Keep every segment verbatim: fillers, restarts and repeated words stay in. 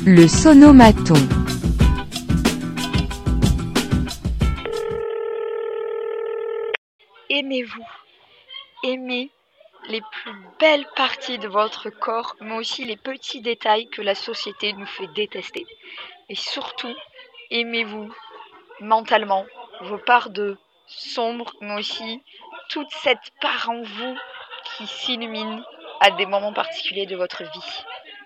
Le sonomaton. Aimez-vous. Aimez les plus belles parties de votre corps, mais aussi les petits détails que la société nous fait détester. Et surtout, aimez-vous mentalement, vos parts de sombre, mais aussi toute cette part en vous qui s'illumine à des moments particuliers de votre vie.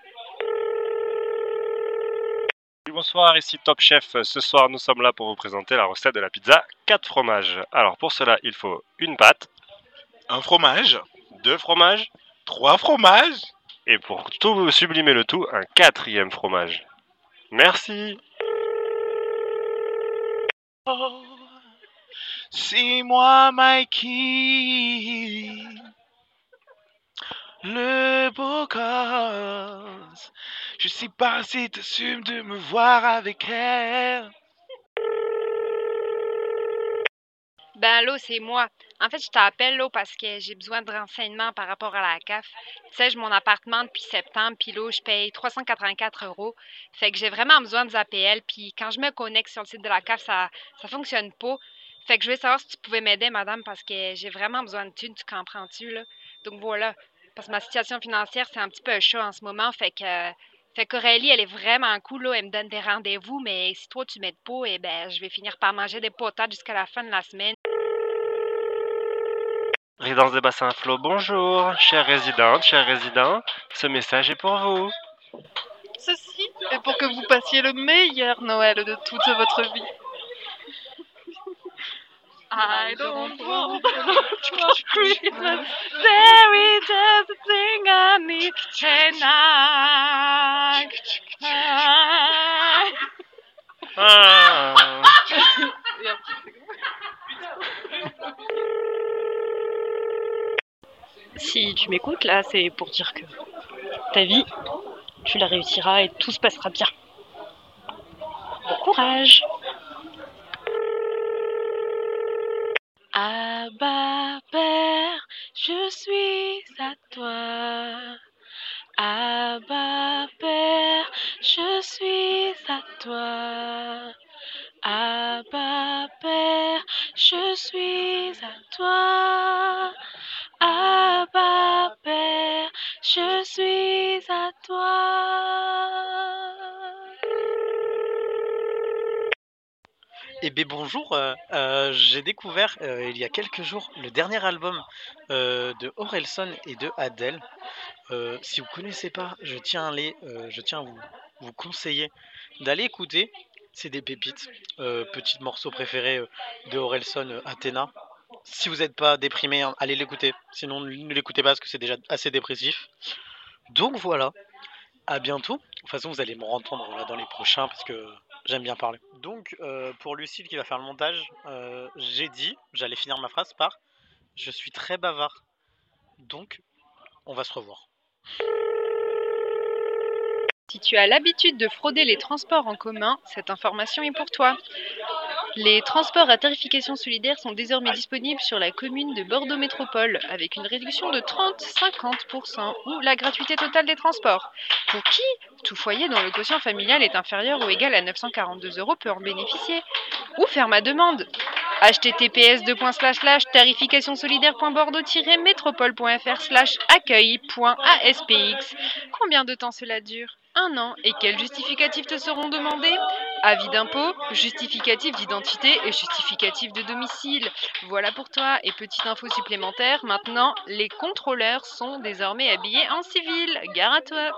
Bonsoir, ici Top Chef. Ce soir, nous sommes là pour vous présenter la recette de la pizza quatre fromages. Alors pour cela, il faut une pâte, un fromage, deux fromages, trois fromages, et pour tout sublimer le tout, un quatrième fromage. Merci. Oh, c'est moi, Mikey, le beau gosse. Je sais pas si t'assumes de me voir avec elle. Ben allô, c'est moi. En fait, je t'appelle là parce que j'ai besoin de renseignements par rapport à la C A F. Tu sais, j'ai mon appartement depuis septembre, puis là, je paye trois cent quatre-vingt-quatre euros. Fait que j'ai vraiment besoin des A P L, puis quand je me connecte sur le site de la C A F, ça ça fonctionne pas. Fait que je voulais savoir si tu pouvais m'aider, madame, parce que j'ai vraiment besoin de thunes, tu comprends-tu, là? Donc voilà, parce que ma situation financière, c'est un petit peu chaud en ce moment, fait que... Fait qu'Aurélie, elle est vraiment cool, là, elle me donne des rendez-vous, mais si toi, tu m'aides pas, eh ben, je vais finir par manger des patates jusqu'à la fin de la semaine. Résidence des bassins Flo, bonjour. Chère résidente, chers résidents, ce message est pour vous. Ceci est pour que vous passiez le meilleur Noël de toute votre vie. I don't want for Christmas. There is just a thing I need tonight. Ah. Si tu m'écoutes, là, c'est pour dire que ta vie, tu la réussiras et tout se passera bien. Bon courage! Abba Père, je suis à toi. Abba Père, je suis à toi. Abba Père, je suis à toi. Abba Père, je suis à toi. Eh bien bonjour, euh, euh, j'ai découvert euh, il y a quelques jours le dernier album euh, de Orelsan et de Adele. Euh, si vous ne connaissez pas, je tiens à, les, euh, je tiens à vous, vous conseiller d'aller écouter. C'est des pépites. Euh, petit morceau préféré euh, de Orelsan, euh, Athéna. Si vous n'êtes pas déprimé, hein, allez l'écouter. Sinon ne l'écoutez pas parce que c'est déjà assez dépressif. Donc voilà, à bientôt. De toute façon vous allez me entendre là, dans les prochains parce que j'aime bien parler. Donc euh, pour Lucille qui va faire le montage, euh, j'ai dit, j'allais finir ma phrase par « Je suis très bavard ». Donc on va se revoir. Si tu as l'habitude de frauder les transports en commun, cette information est pour toi. Les transports à tarification solidaire sont désormais disponibles sur la commune de Bordeaux Métropole, avec une réduction de trente à cinquante pour cent ou la gratuité totale des transports. Pour qui tout foyer dont le quotient familial est inférieur ou égal à neuf cent quarante-deux euros peut en bénéficier. Ou faire ma demande. h t t p s tarificationsolidaire.bordeaux-métropole.fr slash accueil.aspx. Combien de temps cela dure? Un an. Et quels justificatifs te seront demandés? Avis d'impôt, justificatif d'identité et justificatif de domicile. Voilà pour toi. Et petite info supplémentaire, maintenant, les contrôleurs sont désormais habillés en civil. Gare à toi.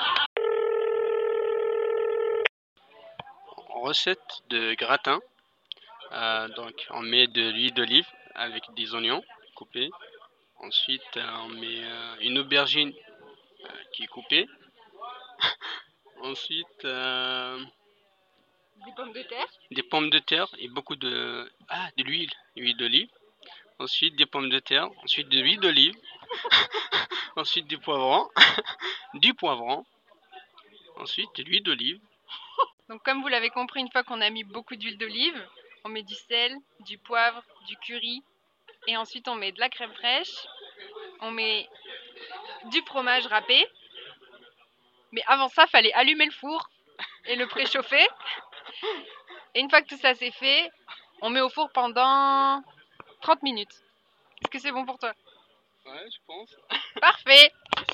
Recette de gratin. Euh, donc on met de l'huile d'olive avec des oignons coupés. Ensuite euh, on met euh, une aubergine euh, qui est coupée. Ensuite euh, Des pommes de terre. Des pommes de terre et beaucoup de ah de l'huile, l'huile d'olive. Ensuite des pommes de terre. Ensuite de l'huile d'olive. Ensuite du poivron, du poivron. Ensuite de l'huile d'olive. Donc comme vous l'avez compris, une fois qu'on a mis beaucoup d'huile d'olive, on met du sel, du poivre, du curry, et ensuite on met de la crème fraîche, on met du fromage râpé, mais avant ça, fallait allumer le four, et le préchauffer. Et une fois que tout ça c'est fait, on met au four pendant trente minutes. Est-ce que c'est bon pour toi? Ouais, je pense. Parfait.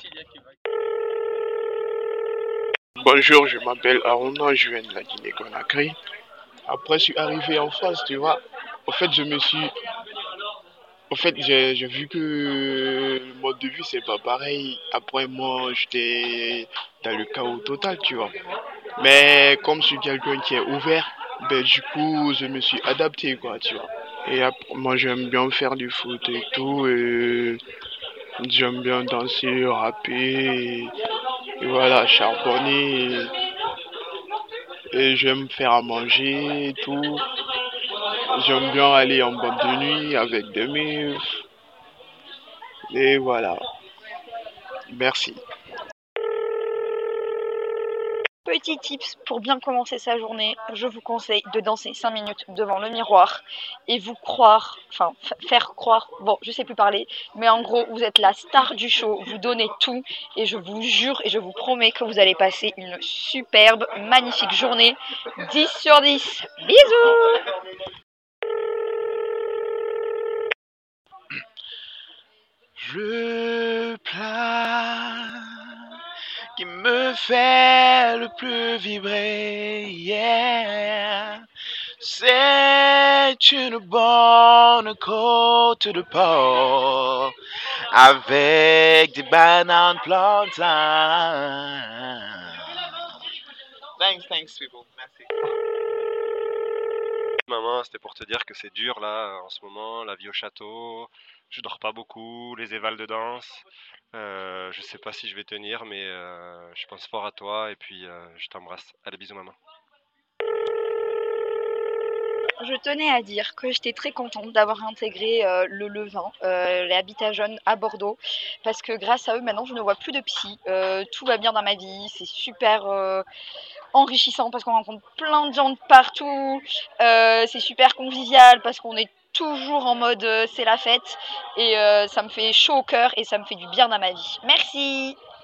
Bonjour, je m'appelle Aruna, je viens de la Guinée-Conakry. Après, je suis arrivé en France, tu vois. En fait, je me suis... En fait, j'ai j'ai vu que le mode de vie, c'est pas pareil. Après, moi, j'étais dans le chaos total, tu vois. Mais comme je suis quelqu'un qui est ouvert, ben du coup, je me suis adapté, quoi, tu vois. Et après, moi, j'aime bien faire du foot et tout, et j'aime bien danser, rapper, et, et voilà, charbonner, et, et j'aime faire à manger et tout. J'aime bien aller en boîte de nuit avec des meufs, et voilà. Merci. Petit tips pour bien commencer sa journée, je vous conseille de danser cinq minutes devant le miroir et vous croire, enfin f- faire croire, bon je sais plus parler, mais en gros vous êtes la star du show, vous donnez tout et je vous jure et je vous promets que vous allez passer une superbe, magnifique journée, dix sur dix. Bisous. Le plat qui me fait le plus vibrer, yeah, c'est une bonne côte de porc avec des bananes plantains. Thanks, thanks people. Merci. Maman, c'était pour te dire que c'est dur là en ce moment, la vie au château. Je dors pas beaucoup, les évals de danse. Euh, je sais pas si je vais tenir, mais euh, je pense fort à toi et puis euh, je t'embrasse. Allez, bisous, maman. Je tenais à dire que j'étais très contente d'avoir intégré euh, le Levin, euh, l'habitat jeune à Bordeaux, parce que grâce à eux, maintenant, je ne vois plus de psy. Euh, tout va bien dans ma vie, c'est super euh, enrichissant parce qu'on rencontre plein de gens de partout. Euh, c'est super convivial parce qu'on est toujours en mode euh, c'est la fête et euh, ça me fait chaud au cœur et ça me fait du bien dans ma vie. Merci.